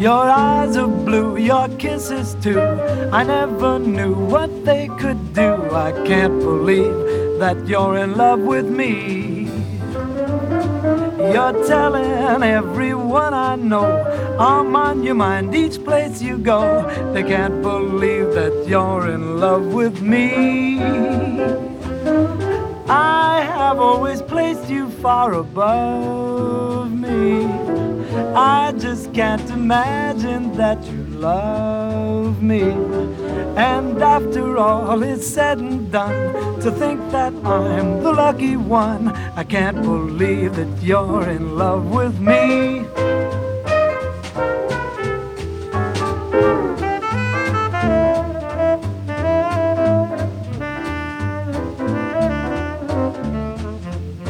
Your eyes are blue, your kisses too. I never knew what they could do. I can't believe that you're in love with me. You're telling everyone I know I'm on your mind each place you go. They can't believe that you're in love with me. I have always placed you far above me. I just can't imagine that you love me. And after all is said and done, to think that I'm the lucky one, I can't believe that you're in love with me.